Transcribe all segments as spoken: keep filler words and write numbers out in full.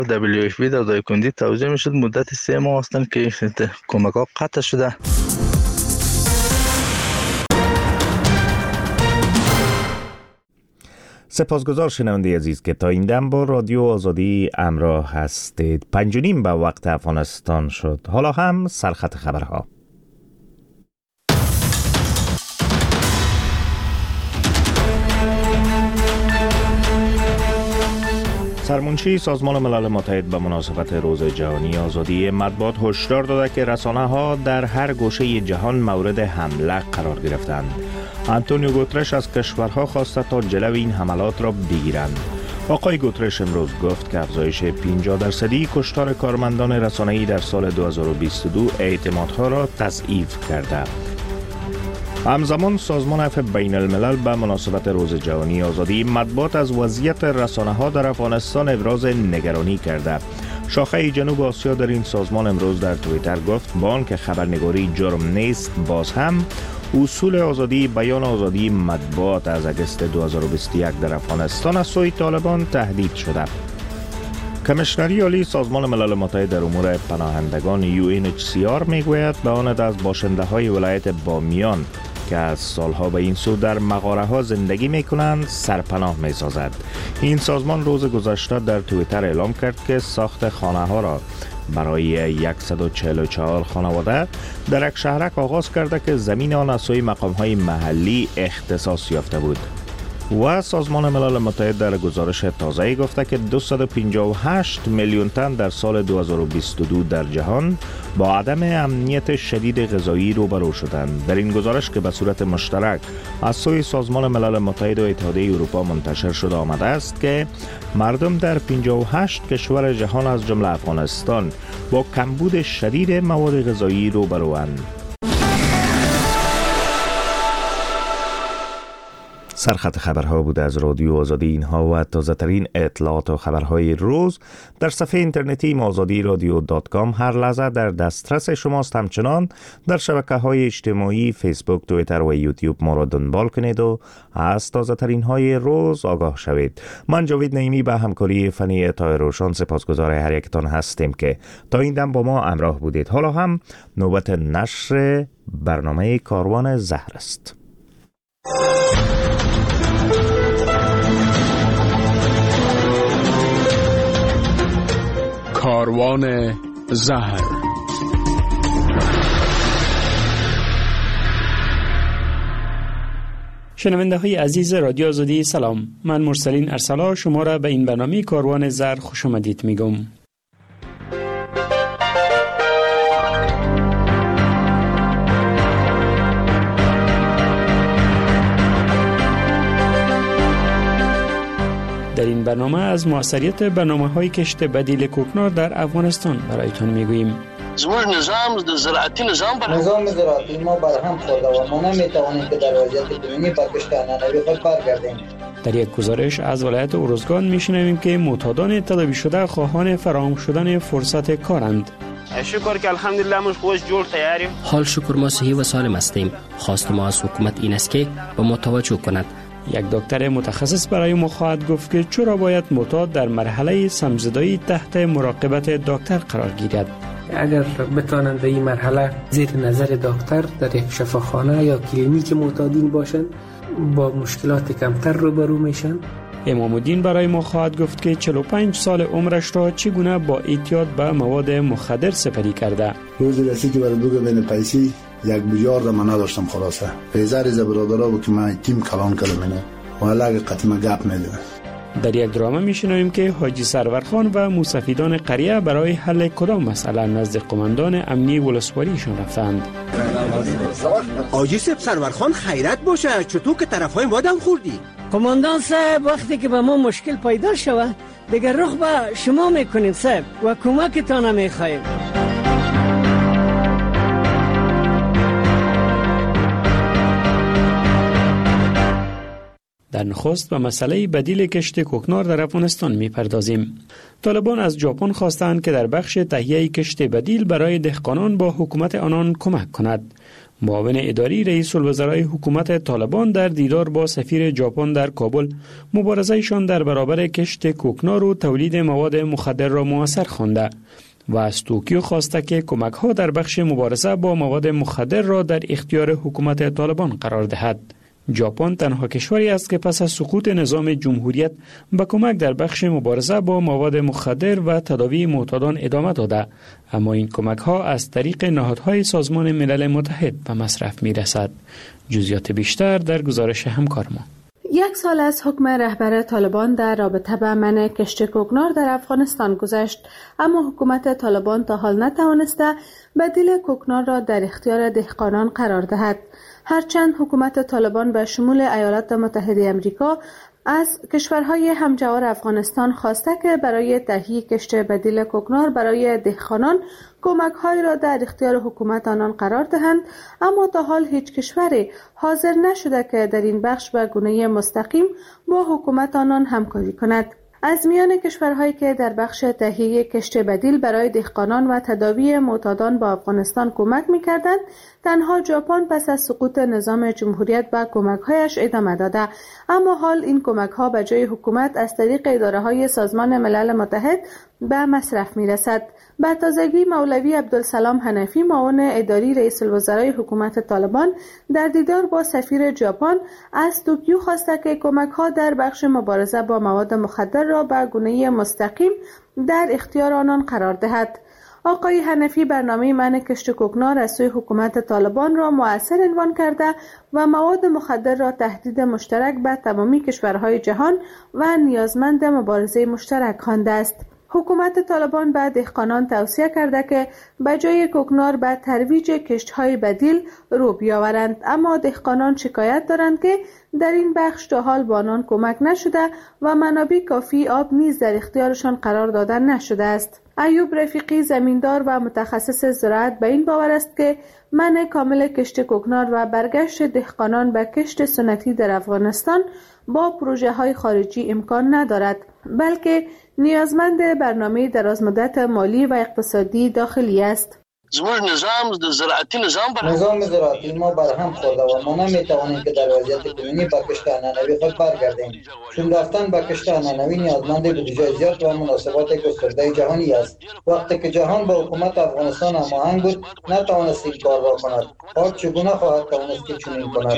دبلیو اف پی در دایکنندی توضیح میشد مدت سه ماه هستند که کمک ها قطع شده. سپاسگزار شنونده عزیز که تا این دم با رادیو آزادی همراه هستید. پنج و نیم به وقت افغانستان شد. حالا هم سرخط خبرها. سرمنشی سازمان ملل متحد به مناسبت روز جهانی آزادی مطبوعات هشدار داده که رسانه‌ها در هر گوشه جهان مورد حمله قرار گرفتند. آنتونیو گوترش از کشورها خواسته تا جلوی این حملات را بگیرند. آقای گوترش امروز گفت که افزایش پنجاه درصدی کشتار کارمندان رسانه‌ای در سال دو هزار و بیست و دو اعتمادها را تضعیف کرده. همزمان سازمان عفو بین الملل به مناسبت روز جهانی آزادی مطبوعات از وضعیت رسانه‌ها در افغانستان ابراز نگرانی کرده. شاخه جنوب آسیا در این سازمان امروز در توییتر گفت با آنکه خبرنگاری جرم نیست، باز هم اصول آزادی بیان آزادی مطبوعات از اگست دو هزار و بیست و یک در افغانستان از سوی طالبان تهدید شده. کمیشنری عالی سازمان ملل متحد در امور پناهندگان یو ان اچ سی آر میگوید به آن از باشنده های ولایت بامیان که از سالها به این سو در مغاره ها زندگی می کنند سرپناه می سازد. این سازمان روز گذشته در توییتر اعلام کرد که ساخت خانه ها را برای صد و چهل و چهار خانواده در یک شهرک آغاز کرده که زمین آن از سوی مقام های محلی اختصاص یافته بود. و سازمان ملل متحد در گزارش تازه‌ای گفته که دویست و پنجاه و هشت میلیون تن در سال دو هزار و بیست و دو در جهان با عدم امنیت شدید غذایی روبرو شدند. در این گزارش که به صورت مشترک از سوی سازمان ملل متحد و اتحادیه اروپا منتشر شده آمده است که مردم در پنجاه و هشت کشور جهان از جمله افغانستان با کمبود شدید مواد غذایی روبروند. سرخط خبرها بود از رادیو آزادی. اینها و تازه ترین اطلاعات و خبرهای روز در صفحه اینترنتی آزادی رادیو دات کام هر لحظه در دسترس شماست. همچنان در شبکه های اجتماعی فیسبوک، توییتر و یوتیوب ما را دنبال کنید و از تازه ترین های روز آگاه شوید. من جاوید نعیمی به همکاری فنی اطاعه روشن سپاسگزار هر یکتان هستیم که تا این دم با ما همراه بودید. حالا هم نوبت نشر برنامه کاروان زهر است. کاروان زهر. شنونده های عزیز رادیو آزادی سلام. من مرسلین ارسلا شما را به این برنامه کاروان زهر خوش آمدید میگم. در این برنامه از موثریت برنامه‌های کشت بدیل کوکنار در افغانستان برایتان میگوییم. زموږ نظام د زراعتي نظام بر نظام زراعتی ما برهم خورده و ما نمیتوانیم که در وضعیت کنونی با کشت عنعنوی خود برگردیم. در یک گزارش از ولایت ارزگان میشنویم که معتادان تداوی شده خواهان فراهم شدن فرصت کارند. شکر که الحمدلله ما خوش جور تیاریم. حال شکر ما صحیح و سالم هستیم. خواست ما از حکومت این است که به ما توجه کند. یک دکتر متخصص برای ما خواهد گفت که چرا باید معتاد در مرحله سمزدایی تحت مراقبت دکتر قرار گیرد. اگر بتوانند به این مرحله زیر نظر دکتر در یک شفاخانه یا کلینیک معتادین باشند با مشکلات کمتر روبرو میشن. امام الدین برای ما خواهد گفت که چهل و پنج سال عمرش را چگونه با اعتیاد به مواد مخدر سپری کرده. روز رسید که برای دو بین پیسی یک بیار را من نداشتم خلاصه. پیزار از برادرها بود که من تیم کلان کردم اینه و علاقه قطمه گپ میده. در یک درامه میشنویم که حاجی سرورخان و موسفیدان قریه برای حل کدام مسئله نزد قماندان امنی ولسواریشان رفتند. حاجی سرورخان خیرت باشه، چطور که طرفای ما دم خوردی؟ قماندان صاحب وقتی که به ما مشکل پیدا شود دیگر رخ به شما میکنیم صاحب و کمکتان میخواهیم. در نخست به مسئله بدیل کشت کوکنار در افغانستان میپردازیم. طالبان از ژاپن خواستند که در بخش تهیه کشت بدیل برای دهقانان با حکومت آنان کمک کند. معاون اداری رئیس الوزرای حکومت طالبان در دیدار با سفیر ژاپن در کابل مبارزه‌شان در برابر کشت کوکنار و تولید مواد مخدر را مؤثر خوانده و از توکیو خواسته که کمک‌ها در بخش مبارزه با مواد مخدر را در اختیار حکومت طالبان قرار دهد. ژاپن تنها کشوری است که پس از سقوط نظام جمهوریت به کمک در بخش مبارزه با مواد مخدر و تداوی معتادان ادامه داده، اما این کمک‌ها از طریق نهادهای سازمان ملل متحد به مصرف می‌رسد. جزئیات بیشتر در گزارش همکار ما. یک سال از حکم رهبر طالبان در رابطه با منع کشت کوکنار در افغانستان گذشت، اما حکومت طالبان تا حال نتوانسته بدیل کوکنار را در اختیار دهقانان قرار دهد. هرچند حکومت طالبان به شمول ایالات متحده آمریکا از کشورهای همجوار افغانستان خواسته که برای تهیه کشت بدیل کوکنار برای دهقانان کمک‌هایی را در اختیار حکومت آنان قرار دهند، اما تا حال هیچ کشوری حاضر نشده که در این بخش به گونه مستقیم با حکومت آنان همکاری کند. از میان کشورهایی که در بخش تهیه کشت بدیل برای دهقانان و تداوی معتادان با افغانستان کمک می‌کردند، تنها ژاپن پس از سقوط نظام جمهوریت به کمک‌هایش ادامه داده، اما حال این کمک‌ها به جای حکومت از طریق اداره‌های سازمان ملل متحد به مصرف می‌رسد. به تازگی مولوی عبدالسلام حنفی معاون اداری رئیس الوزرای حکومت طالبان در دیدار با سفیر ژاپن از توکیو خواسته که کمک‌ها در بخش مبارزه با مواد مخدر را به گونه مستقیم در اختیار آنان قرار دهد. آقای حنفی برنامه منع کشت کوکنار از سوی حکومت طالبان را مؤثر عنوان کرده و مواد مخدر را تهدید مشترک به تمامی کشورهای جهان و نیازمند مبارزه مشترک خوانده است. حکومت طالبان به دهقانان توصیه کرده که به جای کوکنار به ترویج کشت‌های بدیل رو بیاورند، اما دهقانان شکایت دارند که در این بخش تا حال به آنان کمک نشده و منابع کافی آب نیز در اختیارشان قرار داده نشده است. ایوب رفیقی زمیندار و متخصص زراعت به این باور است که منع کامل کشت کوکنار و برگشت دهقانان به کشت سنتی در افغانستان با پروژه های خارجی امکان ندارد، بلکه نیازمند برنامه درازمدت مالی و اقتصادی داخلی است. زموږ نظام د زراعتي نظام بر نظام زراعتی ما برهم خورده و ما نمیتوانیم که در وضعیت کنونی با کشت عنعنوی خود برگردیم، چون رفتن با کشت عنعنوی نیازمند بودجه زیاد و مناسبات گسترده جهانی است. وقتی که جهان با حکومت افغانستان هماهنگ بود نتوانست این کار را کند، حال چگونه خواهد توانست که چنین کند؟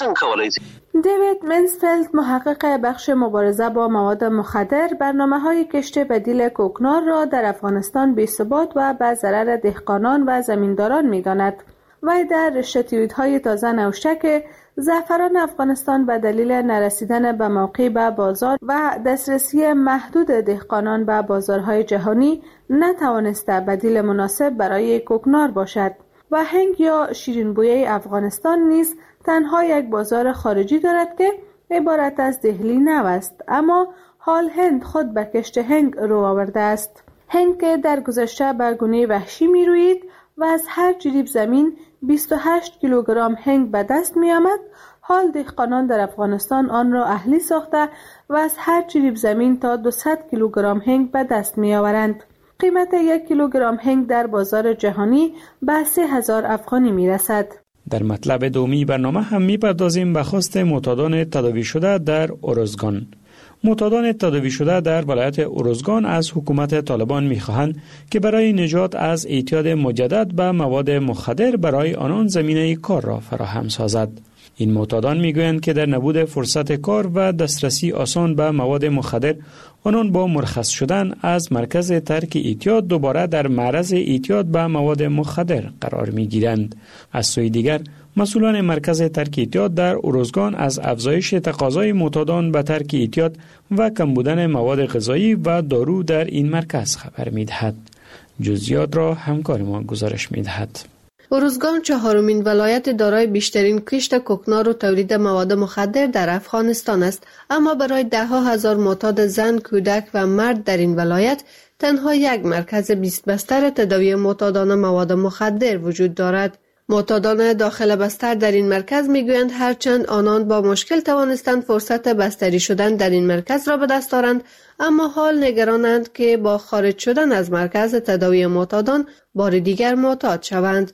دیوید منسفلد محقق بخش مبارزه با مواد مخدر برنامه‌های کشت بدیل کوکنار را در افغانستان بی‌ثبات و به ضرر دهقانان و زمینداران می‌داند. وی در رشته توییت‌های تازه نوشته که زعفران افغانستان به دلیل نرسیدن به موقع به بازار و دسترسی محدود دهقانان به بازارهای جهانی نتوانسته بدیل مناسب برای کوکنار باشد و هنگ یا شیرین‌بویه افغانستان نیز تنها یک بازار خارجی دارد که عبارت از دهلی نو است، اما حال هند خود به کشت هنگ رو آورده است. هنگ که در گذشته به گونه وحشی می روید و از هر جریب زمین بیست و هشت کیلوگرم هنگ به دست می آمد، حال دهقانان در افغانستان آن را اهلی ساخته و از هر جریب زمین تا دویست کیلوگرم هنگ به دست می آورند. قیمت یک کیلوگرم هنگ در بازار جهانی به سه هزار افغانی می رسد. در مطلب دومی برنامه هم می‌پردازیم به خواست معتادان تداوی شده در اروزگان. معتادان تداوی شده در ولایت اروزگان از حکومت طالبان می‌خواهند که برای نجات از اعتیاد مجدد به مواد مخدر برای آنان زمینه کار را فراهم سازد. این معتادان میگویند که در نبود فرصت کار و دسترسی آسان به مواد مخدر، آنان با مرخص شدن از مرکز ترک اعتیاد دوباره در معرض اعتیاد به مواد مخدر قرار میگیرند. از سوی دیگر مسئولان مرکز ترک اعتیاد در اروزگان از افزایش تقاضای معتادان به ترک اعتیاد و کم بودن مواد غذایی و دارو در این مرکز خبر میدهد. جزئیات را همکار ما گزارش میدهد. اروزگان چهارمین ولایت دارای بیشترین کشت کوکنار و تولید مواد مخدر در افغانستان است، اما برای ده ها هزار معتاد زن، کودک و مرد در این ولایت تنها یک مرکز بیست بستر تداوی معتادان مواد مخدر وجود دارد. معتادان داخل بستر در این مرکز میگویند هرچند آنان با مشکل توانستند فرصت بستری شدن در این مرکز را به دست آورند، اما حال نگرانند که با خارج شدن از مرکز تداوی معتادان بار دیگر معتاد شوند.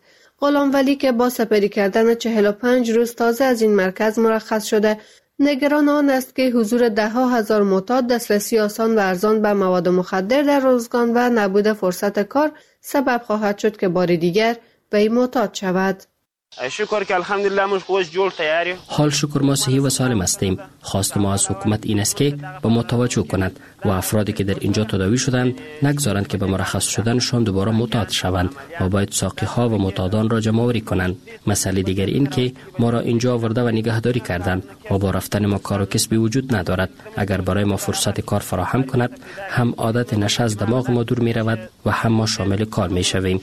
غلامولی که با سپری کردن چهل و پنج روز تازه از این مرکز مرخص شده، نگران آن است که حضور ده ها هزار معتاد، دسترسی آسان و ارزان به مواد مخدر در ارزگان و نبود فرصت کار سبب خواهد شد که بار دیگر به این معتاد شود. شکر که الحمدلله مش خوش جور تیاری. حال شکر ما صحیح و سالم هستیم. خواست ما از حکومت این است که به ما توجه کند و افرادی که در اینجا تداوی شدند نگذارند که به مرخص شدنشان دوباره معتاد شوند و باید ساقی ها و معتادان را جمع آوری کنند. مسئله دیگر این که ما را اینجا آورده و نگهداری کردند و با رفتن ما کار و کسبی وجود ندارد. اگر برای ما فرصت کار فراهم کند هم عادت نشه از دماغ ما دور می رود و هم ما شامل کار می شویم.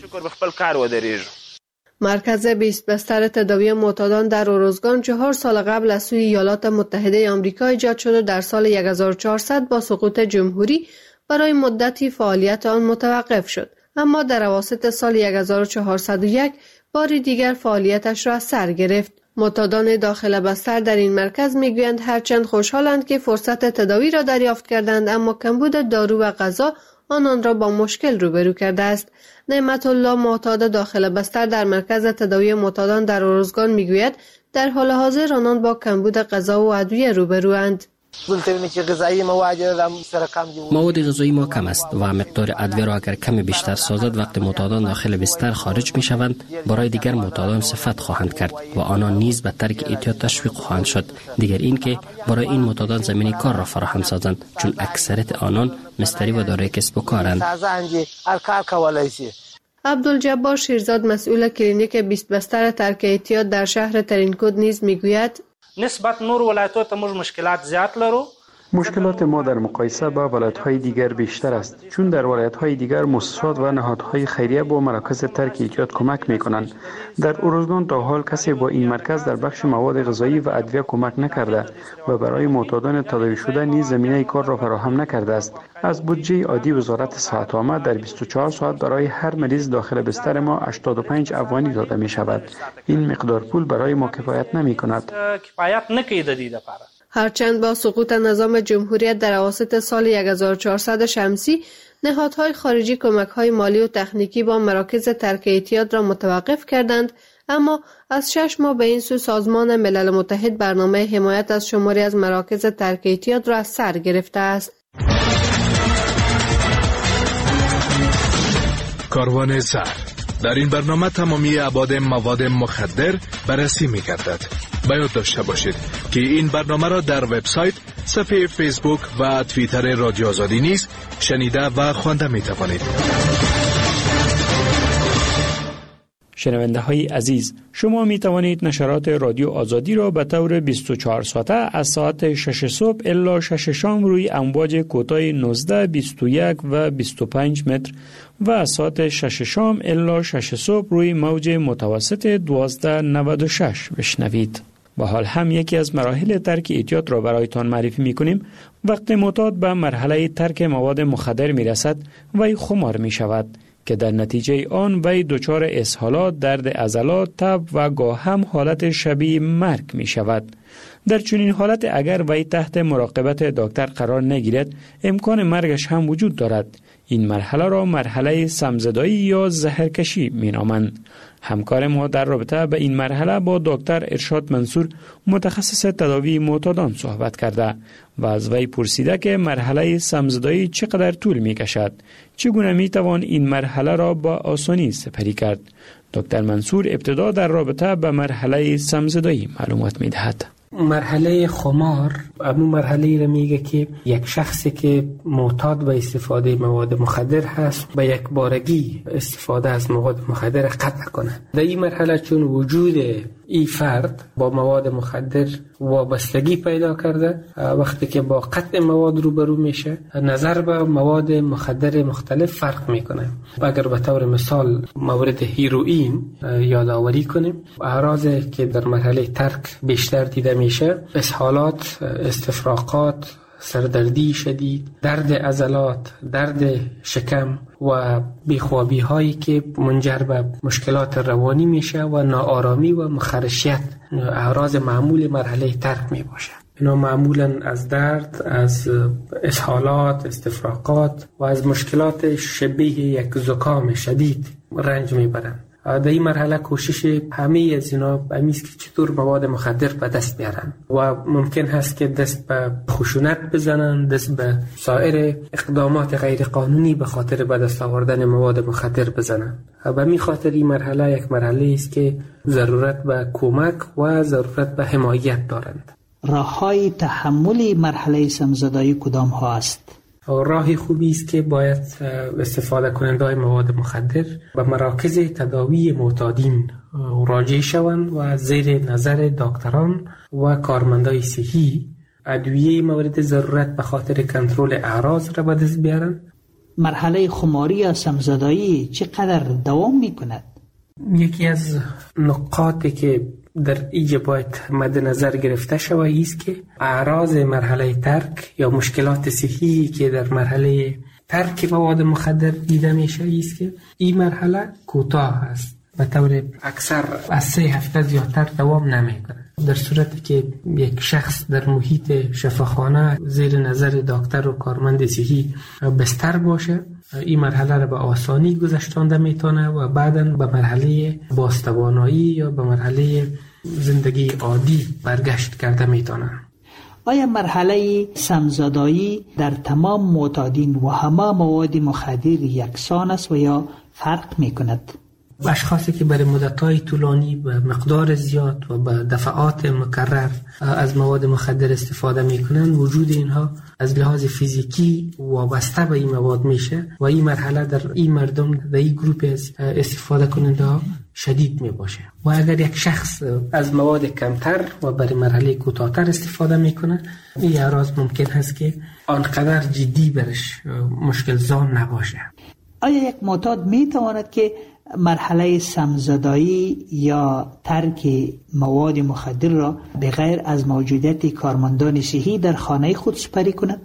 مرکز بیست بستر تداوی معتادان در ارزگان چهار سال قبل از سوی ایالات متحده آمریکا ایجاد شد و در سال هزار و چهارصد با سقوط جمهوری برای مدتی فعالیت آن متوقف شد، اما در اواسط سال هزار و چهارصد و یک بار دیگر فعالیتش را از سر گرفت. معتادان داخل بستر در این مرکز میگویند هرچند خوشحالند که فرصت تداوی را دریافت کردند، اما کمبود دارو و غذا آنان را با مشکل روبرو کرده است. نعمت الله معتاد داخل بستر در مرکز تداوی معتادان در ارزگان میگوید در حال حاضر آنان با کمبود غذا و ادویه روبروند. مواد غذایی ما کم است و مقدار ادویه را اگر کم بیشتر سازد وقت معتادان داخل بستر خارج می شوند برای دیگر معتادان صفت خواهند کرد و آنان نیز به ترک اعتیاد تشویق خواهند شد. دیگر این که برای این معتادان زمینه کار را فراهم سازند چون اکثریت آنان مستری و دارای کسب و کارند. عبدالجبار شیرزاد مسئول کلینیک بیست بستر ترک اعتیاد در شهر ترینکود نیز میگوید نسبت نور ولایت‌ها ته موږ مشکلات زیات لرو. مشکلات ما در مقایسه با ولایت‌های دیگر بیشتر است، چون در ولایت‌های دیگر مؤسسات و نهادهای خیریه با مراکز ترک اعتیاد کمک می‌کنند. در ارزگان تا حال کسی با این مرکز در بخش مواد غذایی و ادویه کمک نکرده و برای معتادان تداوی شده نیز زمینه کار را فراهم نکرده است. از بودجه عادی وزارت صحت عامه در بیست و چهار ساعت برای هر مریض داخل بستر ما هشتاد و پنج افغانی داده می‌شود. این مقدار پول برای ما کفایت نمی‌کند. کفایت نکیده دیده پاره. هرچند با سقوط نظام جمهوریت در اواسط سال هزار و چهارصد شمسی نهادهای خارجی کمک‌های مالی و تکنیکی با مراکز ترک اعتیاد را متوقف کردند، اما از شش ماه به این سو سازمان ملل متحد برنامه حمایت از شماری از مراکز ترک اعتیاد را از سر گرفته است. کاروان زهر در این برنامه تمامی ابعاد مواد مخدر بررسی می‌گردد. باید داشته باشید که این برنامه را در وبسایت، صفحه فیسبوک و توییتر رادیو آزادی نیز شنیده و خوانده می توانید. شنونده های عزیز، شما می توانید نشرات رادیو آزادی را به طور بیست و چهار ساعته از ساعت شش صبح الی شش شام روی امواج کوتاه نوزده، بیست و یک و بیست و پنج متر و از ساعت شش شام الی شش صبح روی موج متوسط دوازده نود و شش بشنوید. با حال هم یکی از مراحل ترک اعتیاد را برایتان معرفی می کنیم. وقت معتاد به مرحله ترک مواد مخدر می رسد وی خمار می شود که در نتیجه آن وی دچار اسهالات، درد عضلات، تب و گاه هم حالت شبیه مرگ می شود. در چنین حالت اگر وی تحت مراقبت دکتر قرار نگیرد امکان مرگش هم وجود دارد. این مرحله را مرحله سمزدایی یا زهرکشی می نامند. همکار ما در رابطه به این مرحله با دکتر ارشاد منصور متخصص تداوی معتادان صحبت کرده و از وی پرسیده که مرحله سمزدایی چقدر طول می کشد، چگونه می توان این مرحله را با آسانی سپری کرد. دکتر منصور ابتدا در رابطه به مرحله سمزدایی معلومات می دهد. مرحله خمار همون مرحله را میگه که یک شخصی که معتاد به استفاده مواد مخدر هست به یک بارگی استفاده از مواد مخدر قطع کنه. در این مرحله چون وجود این فرد با مواد مخدر وابستگی پیدا کرده، وقتی که با قطع مواد روبرو میشه نظر به مواد مخدر مختلف فرق میکنه. اگر به طور مثال مورد هیروئین یادآوری کنیم، اعراضی که در مرحله ترک بیشتر دیده میشه اسهالات، استفراغات، سردردی شدید، درد عضلات، درد شکم و بیخوابی هایی که منجر به مشکلات روانی میشه و ناآرامی و مخرشیت اعراض معمول مرحله ترک می باشه. اینا معمولا از درد، از اسهالات، استفراغات و از مشکلات شبیه یک زکام شدید رنج میبرند. در این مرحله کوشش همه از اینا همیست که چطور مواد مخدر به دست بیارن و ممکن هست که دست به خشونت بزنن، دست به سایر اقدامات غیر قانونی به خاطر به دست آوردن مواد مخدر بزنن. به می خاطر این مرحله یک مرحله است که ضرورت به کمک و ضرورت به حمایت دارند. راه‌های تحمل مرحله سمزدایی کدام ها است؟ راه خوبی است که باید استفاده کننده های مواد مخدر به مراکز تداوی معتادین راجع شوند و زیر نظر دکتران و کارمندای صحی ادویه مورد ضرورت به خاطر کنترل اعراض را به دست بیارن. مرحله خماری یا سمزدایی چقدر دوام می کند؟ یکی از نقاطی که در اینجا باید مد نظر گرفته شود است که اعراض مرحله ترک یا مشکلات صحی که در مرحله ترک مواد مخدر دیده میشه است که این مرحله کوتاه است، به طور اکثر از سه هفته زیادتر دوام نمیکنه. در صورتی که یک شخص در محیط شفاخانه زیر نظر دکتر و کارمند صحی بستر باشه، این مرحله را به آسانی گذشتانده میتونه و بعداً به مرحله بازتوانایی یا به مرحله زندگی عادی برگشت کرده میتونه. آیا مرحله سمزدایی در تمام معتادین و همه مواد مخدر یکسان است و یا فرق میکند؟ اشخاصی که برای مدت‌های طولانی به مقدار زیاد و به دفعات مکرر از مواد مخدر استفاده میکنن، وجود اینها از لحاظ فیزیکی وابسته به این مواد میشه و این مرحله در این مردم در این گروپ از استفاده کننده ها شدید میباشه. و اگر یک شخص از مواد کمتر و برای مرحله کوتاه‌تر استفاده میکنه، این اعراض ممکن هست که آنقدر جدی برش مشکل زا نباشه. آیا یک معتاد میتواند که مرحله سمزدایی یا ترک مواد مخدر را بغیر از موجودیت کارمندان صحی در خانه خود سپری کند؟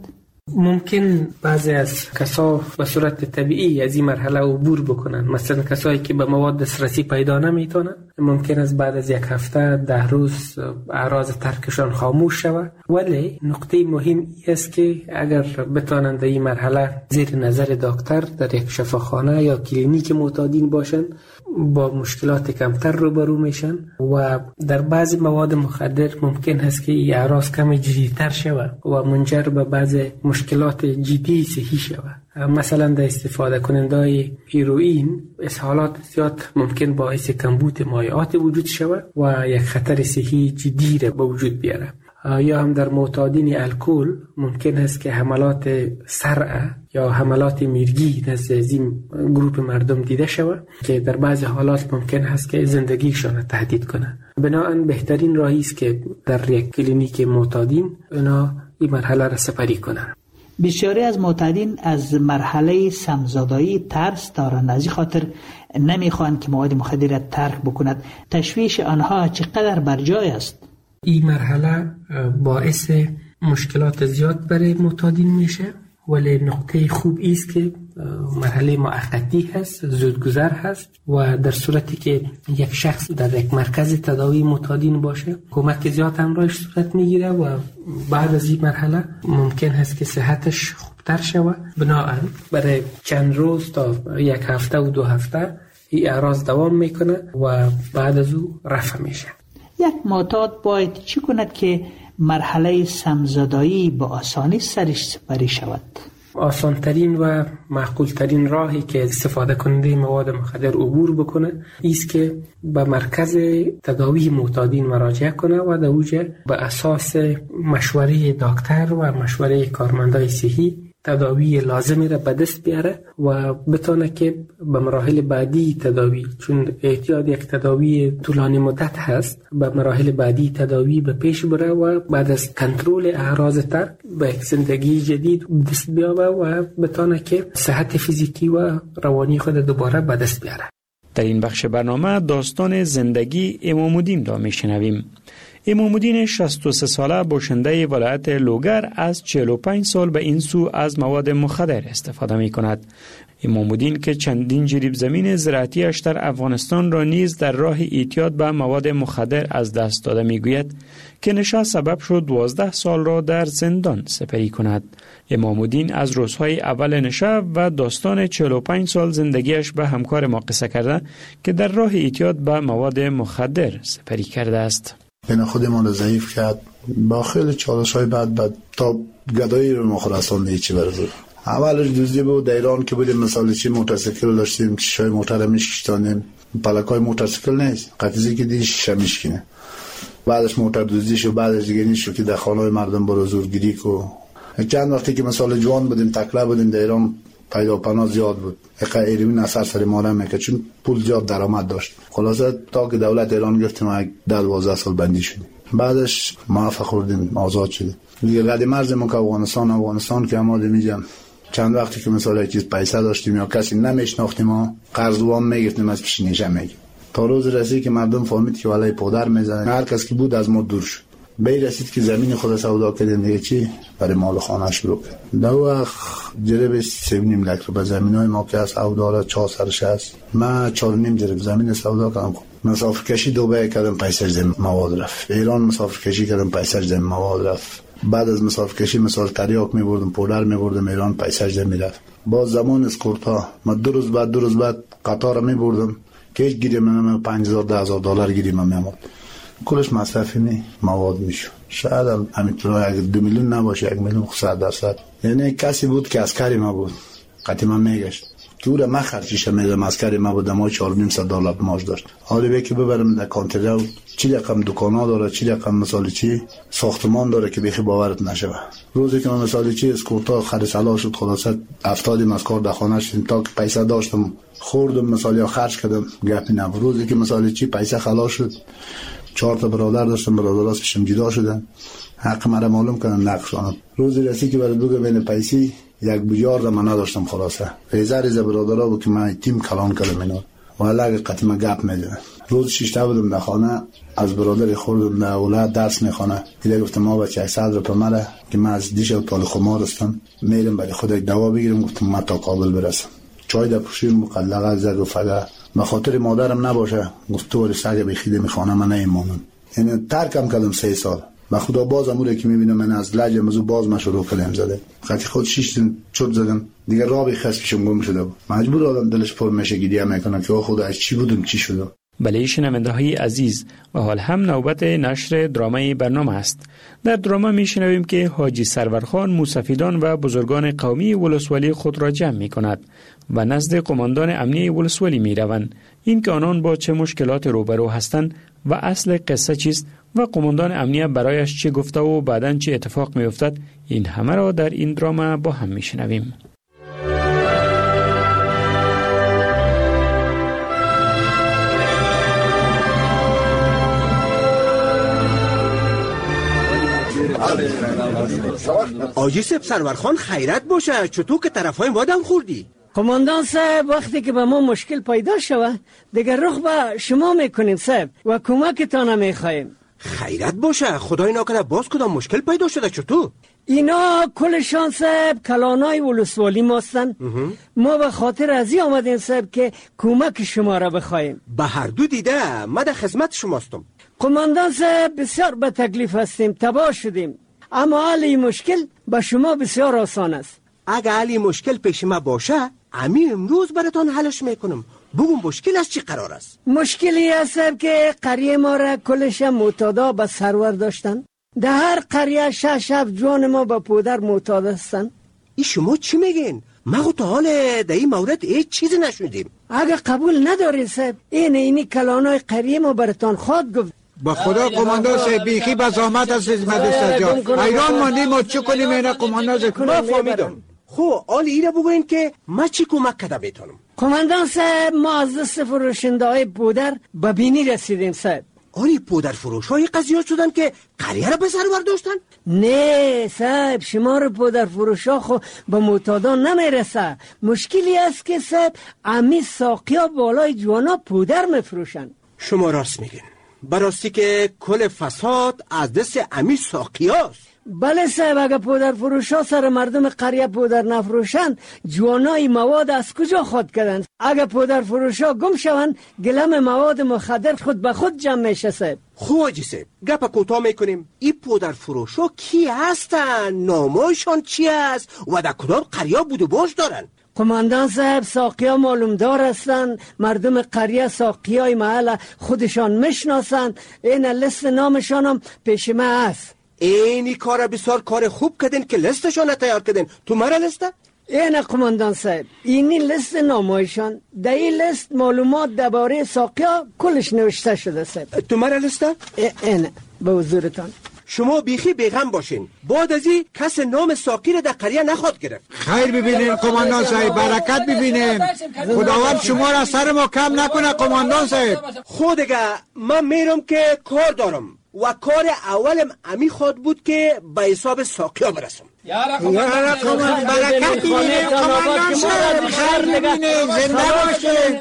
ممکن بعضی از کسا به صورت طبیعی از این مرحله عبور بکنن. مثلا کسایی که به مواد دسترسی پیدا نمیتونن، ممکن است بعد از یک هفته ده روز اعراض ترکشان خاموش شود. ولی نقطه مهم است که اگر بتوانند این مرحله زیر نظر دکتر در یک شفاخانه یا کلینیک معتادین باشن، با مشکلات کمتر روبرو میشن و در بعضی مواد مخدر ممکن است که این اعراض کم جدی‌تر شود و منجر به بعضی مشکلات جدی صحی شود. مثلا در استفاده کننده هیروئین اسهالات زیاد ممکن باعث کمبود مایعات وجود شود و یک خطر صحی جدی را به وجود بیاره. یا هم در معتادین الکل ممکن است که حملات صرع یا حملات میرگی نزد این گروه مردم دیده شود که در بعضی حالات ممکن است که زندگیشان تهدید کنه. بنابراین بهترین راهی است که در یک کلینیک معتادین اونا این مرحله را سپری کنن. بسیاری از معتادین از مرحله سمزدایی ترس دارند، از این خاطر نمیخوان که مواد مخدر را ترک بکند. تشویش آنها چقدر بر جای است؟ این مرحله باعث مشکلات زیاد برای معتادین میشه، ولی نقطه خوب است که مرحله موقتی هست، زودگذر هست و در صورتی که یک شخص در یک مرکز تداوی معتادین باشه، کمک زیاد همراهش صورت میگیره و بعد از این مرحله ممکن هست که صحتش خوبتر شود. بنابراین برای چند روز تا یک هفته و دو هفته این اعراض دوام میکنه و بعد از او رفع میشه. یک معتاد باید چی کند که مرحله سمزدایی با آسانی سرش سپری شود؟ آسانترین و معقولترین راهی که استفاده کننده مواد مخدر عبور بکنه ایست که به مرکز تداوی معتادین مراجعه کنه و در اوجه به اساس مشوره دکتر و مشوره کارمندای صحی تداوی لازمی را به دست بیاره و بتونه که به مراحل بعدی تداوی، چون احتیاج یک تداوی طولانی مدت هست، به مراحل بعدی تداوی به پیش بره و بعد از کنترل اعراض ترک به یک زندگی جدید دست بیاره و بتونه که صحت فیزیکی و روانی خود دوباره به دست بیاره. در این بخش برنامه داستان زندگی امام الدین را میشنویم. امام الدین شصت و سه ساله باشنده ولایت لوگر از چهل و پنج سال به این سو از مواد مخدر استفاده می کند. امام الدین که چندین جریب زمین زراعتیش در افغانستان را نیز در راه اعتیاد به مواد مخدر از دست داده میگوید که نشه سبب شد دوازده سال را در زندان سپری کند. امام الدین از روزهای اول نشه و داستان چهل و پنج سال زندگیش به همکار ما قصه کرده که در راه اعتیاد به مواد مخدر سپری کرده است. این خودمان رو ضعیف کرد، با خیلی چالش های بعد بعد تا گدایی رو مخورستان هیچی برزور. اولش دوزی بود در ایران که بودیم مثال چی موتورسیکل داشتیم، شیشه موتور رو میشکشتانیم، پلکای موتورسیکل نیست، قطیزی که دیگه شیشه میشکنه. بعدش موتور دوزی شد، بعدش دیگه نیست که در خانه مردم برو زورگیری کو. چند وقتی که مثال جوان بودیم تکله بودیم در ایران پیدا پناه زیاد بود، اقا ایروین اثر سر ماره میکرد چون پول زیاد درآمد داشت. خلاصه تا که دولت ایران گفتیم ما ده دوازده سال بندی شدیم، بعدش معاف خوردیم، آزاد شدیم دیگه. رد مرز ما که افغانستان افغانستان که ما میگم چند وقتی که مثلا یک چیز پیسه داشتیم یا کسی نمیشناختیم ما قرض وام میگرفتیم از پیش نشه میگیم تا روز رسید که مردم فهمید که والای پدر میزنه، هر کس که بود از ما دور شد. به رسید که زمین خود سودا کردیم دیگه چی برای مال خانه شروع کرد. در وقت جرب سه و نیم لک رو به زمینای ما که از سودا چهارصد هست ما چهار و نیم جرب زمین سودا کردم. مسافر کشی دبی کردم پیسه زمین مواد رفت، ایران مسافر کشی کردم پیسه زمین مواد رفت. بعد از مسافر کشی مثال تریاک می بردم پودر می بردم ایران پیسه زمین رفت. با زمان اسکورتا ما دو روز بعد دو روز بعد قطار می بردم که هیچ گیری من پنج هزار ده هزار دلار گیری من میامد. کلش مصرفی نی مواد میشو. شاید هم همینطور اگه دو میلیون نباشه یک میلیون صد درصد. یعنی کسی بود که عسکری ما بود قطعی من میگشت که او را من خرچیش میدم، عسکری ما بود ما چهار و نیم صد دلار معاش داشت. حالا به که ببرم در کانتر چی رقم دکانا داره، چی رقم مثال چی ساختمان داره که بخی باورت نشه. روزی که من مثال چی اسکورتا خرید سلا شد خلاصه افتادیم از کار در خانه شدیم تا که پیسه داشتم خوردم مثال یا خرج کردم گپی نبود. روزی که مثال چی پیسه خلاص شد چهار تا برادر داشتم، برادراست پیشم جدا شدن، حق مرا معلوم کردن نقشانم. روزی رسید که برای بگه بین پیسی یک بجار دا من نداشتم خلاصه ریزه ریزه برادرها بود که من تیم کلان کردم اینا و علاقه قطعه گپ میدونم. روز شیشته بودم در خانه از برادر خوردم در اولاد درس میخونه دیگه گفتم ما بچه صد رو پمره که من از دیش و تال خمار هستم میرم برای خود یک دوا بگیرم. گفتم من تا کابل برسم چای در پوشیم مقلقه زد و فقه به خاطر مادرم نباشه گفت تو ولی سگه بخیده میخوانه من نیمانم. یعنی ترکم کردم سه سال و خدا باز اموره که میبینم من از لجم از باز ما شروع کلم زده خطی خود شیش دن چود زدم دیگه رابی خست پیشم گم شده بود. مجبور آدم دلش پر میشه گیدیه میکنم که خدا از چی بودم چی شدم. بله شنونده های عزیز و حال هم نوبت نشر درامای برنامه است. در درامه میشنویم که حاجی سرورخان موسفیدان و بزرگان قومی ولسوالی خود را جمع می کند و نزد قماندان امنیه ولسوالی می روند. این که آنان با چه مشکلات روبرو هستند و اصل قصه چیست و قماندان امنیه برایش چه گفته و بعداً چه اتفاق می افتد، این همه را در این درامه با هم میشنویم. آجی سب سرورخان خیرت باشه، چطور که طرفای ما دم خوردی؟ قماندان صاحب وقتی که به ما مشکل پیدا شود دیگر رخ به شما میکنیم صاحب و کمکتان میخواهیم. خیرت باشه، خدای ناکنه باز کدام مشکل پیدا شده چطور؟ اینا کلشان صاحب کلانای ولسوالی ماستن. ما به خاطر ازی آمدیم صاحب که کمک شما را بخواهیم. به هر دو دیده ما در خدمت شماستم. قماندان صاحب بسیار به تکلیف هستیم، تباه شدیم، اما حل این مشکل به شما بسیار آسان است. اگه حل مشکل پیش ما باشه امی امروز براتان حلش میکنم. بگم مشکل از چی قرار است؟ مشکلی است که قریه ما را کلش معتادا به سرور داشتن. در هر قریه شش هفت جوان ما به پودر معتاد هستن. ای شما چی میگین؟ ما تا حال در این مورد هیچ چیزی نشنیدیم. اگه قبول ندارین صاحب این اینی کلانای قریه ما براتان خواد گفت. با خدا قماندان صاحب بیخی به زحمت از خدمت سجاد ایران ماندیم و چه کنیم اینا قماندان صاحب؟ ما فهمیدم. خو حال ایره بگوین که ما چی کمک کده میتونم؟ قماندان صاحب ما از دست فروشنده های پودر به بینی رسیدیم صاحب. آری پودر فروش های قضیه شدن که قریه را به سرور داشتن؟ نه صاحب شمار پودر فروش ها خو به معتادان نمیرسه. مشکلی است که صاحب امی ساقیا بالای جوانا پودر میفروشن. شما راست میگین، براستی که کل فساد از دست امی ساقیاست. بله صاحب، اگه پودر فروشا سر مردم قریه پودر نفروشند، جوانای مواد از کجا خود کردند؟ اگه پودر فروشا گم شوند، گلم مواد مخدر خود به خود جمع میشه صاحب. خوب آجی صاحب، گپ کوتاه میکنیم. این پودر فروشا کی هستن؟ نامایشان چی است؟ و در کدام قریه بود و باش دارن؟ قماندان صاحب، ساقیا معلوم دار هستند. مردم قریه ساقیای محل خودشان میشناسند. این لیست نامشان هم پیش ما است. اینی کار بسیار کار خوب کردین که لیستشان تیار کردین. تو مرا لیسته؟ این قماندان صاحب، اینی لیست نامایشان. در این لیست معلومات درباره ساقیا کلش نوشته شده صاحب. تو مرا لیسته؟ این به حضورتان. شما بیخی بیغم باشین. بعد از این کس نام ساقی را در قریه نخواد گرفت. خیر ببینین قماندان صاحب، برکت ببینین. خداوند شما را سر ما کم نکنه قماندان صاحب. خود دیگه من میرم که کار دارم و کار اولم امی خواد بود که به حساب ساقیا برسم. یارا قماندان برکت ببینین قماندان صاحب. خیر ببینین، زنده باشین.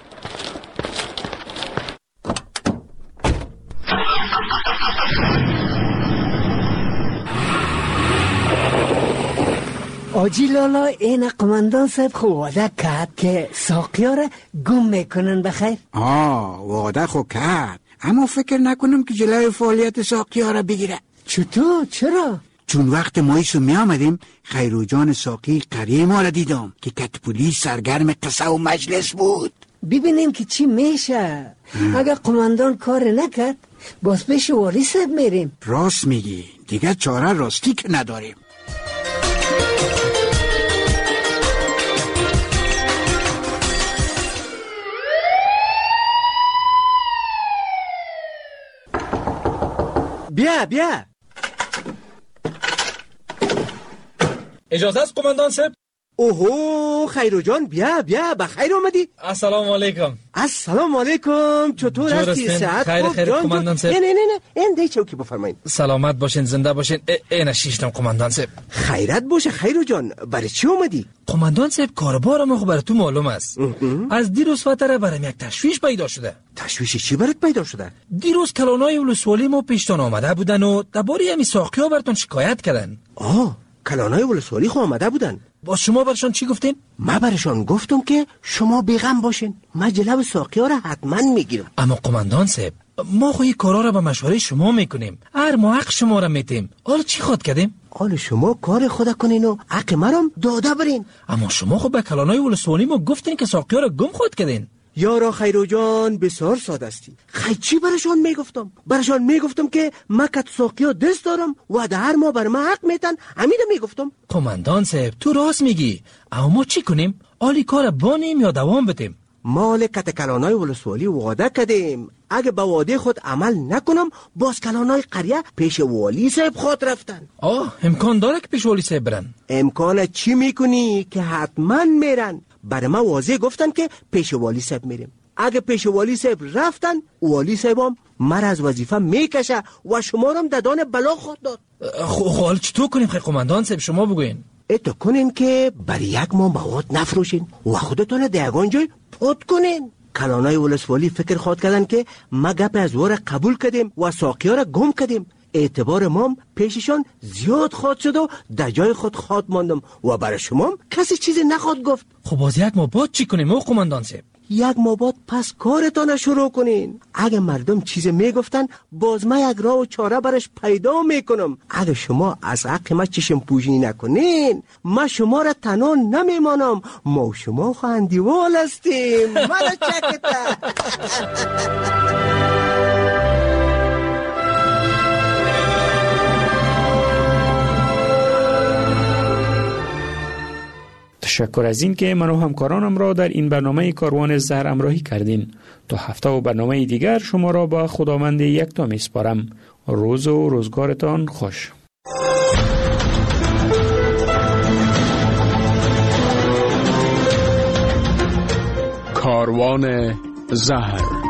آجی لالا، این قماندان صاحب خو وعده کرد که ساقیا را گم میکنن بخیر. آه وعده خو کرد، اما فکر نکنم که جلوی فعالیت ساقیا را بگیره. چطور؟ چرا؟ چون وقت مایسو می آمدیم خیرو جان ساقی قریه ما را دیدم که کتپولی سرگرم قصه و مجلس بود. ببینیم که چی میشه. اگر قماندان کار نکرد باز پیش والی صاحب میریم. راست میگی، دیگه چاره راستی که نداریم. بیا بیا. اجازه است قماندان صاحب؟ اوهو خیرو جان، بیا بیا، بخیر آمدی. السلام علیکم. السلام علیکم. چطور هستی؟ صحت خیر خوب؟ خیر قماندان صاحب. نه نه نه نه، این دی چوکی بفرمایید. سلامت باشین، زنده باشین. این شیشتم قماندان صاحب. خیرت باشه خیرو جان. برای چی اومدی؟ قماندان صاحب، کاربار ما خب برای تو معلوم است. از دیروز فتره برام یک تشویش پیدا شده. تشویش چی برات پیدا شده؟ دیروز کلانای ولسوالی ما پیشتان آمده بودن و درباره همین ساقیا براتون شکایت کردن. آه، کلانای ولسوالی خو آمده بودن. با شما برشان چی گفتین؟ ما برشان گفتم که شما بیغم باشین، ما جلو ساقیا را حتما میگیرم. اما قماندان صاحب، ما خو این کارا را به مشوره شما میکنیم، هر ما حق شما را میتیم. حالا چی خود کردیم؟ حالا شما کار خود کنین و حق مرام داده برین. اما شما خو به کلانای ولسوالی ما گفتین که ساقیا را گم خود کردین. یارا خیرو جان، بسیار ساده استی. خیلی چی برشان میگفتم؟ برشان میگفتم که ما کت ساقیا دست دارم و در هر ما بر ما حق میتن. همین میگفتم. قماندان صاحب، تو راست میگی، اما ما چی کنیم؟ آلی کار بانیم یا دوام بدیم؟ مال کت کلانای ولسوالی وعده کردیم، اگه به وعده خود عمل نکنم باز کلانای قریه پیش والی صاحب خود رفتن. آه، امکان داره که پیش والی صاحب برن؟ امکان چی میکنی که حتما میرن. برای ما واضح گفتن که پیش والی صاحب میریم. اگه پیش والی صاحب رفتن، والی صاحب هم مر از وظیفه میکشه و شما رو هم ددان بلا خود داد. خب حال چطور کنیم خیلی قماندان صاحب؟ شما بگوین. اتو کنین که برای یک ما مواد نفروشین و خودتون در یگان جای پود کنین. کلانای ولسوالی فکر خود کردن که ما گپ از وار قبول کردیم و ساقیا را گم کردیم. اعتبار مام پیششان زیاد خواد شد و در جای خود خواد ماندم و برای شما کسی چیزی نخواد گفت. خب باز یک ما بعد چی کنیم او قماندان صاحب؟ یک ما بعد پس کارتان شروع کنین. اگه مردم چیزی میگفتن باز ما یک راه و چاره برش پیدا میکنم. اگه شما از حق ما چشم پوشی نکنین ما شما را تنها نمیمانم. ما و شما خواهندیوال هستیم. مرا چکتا. تشکر از این که من و همکارانم را در این برنامه کاروان زهر همراهی کردین. تا هفته و برنامه دیگر شما را با خداوند یکتا میسپارم. روز و روزگارتان خوش. کاروان زهر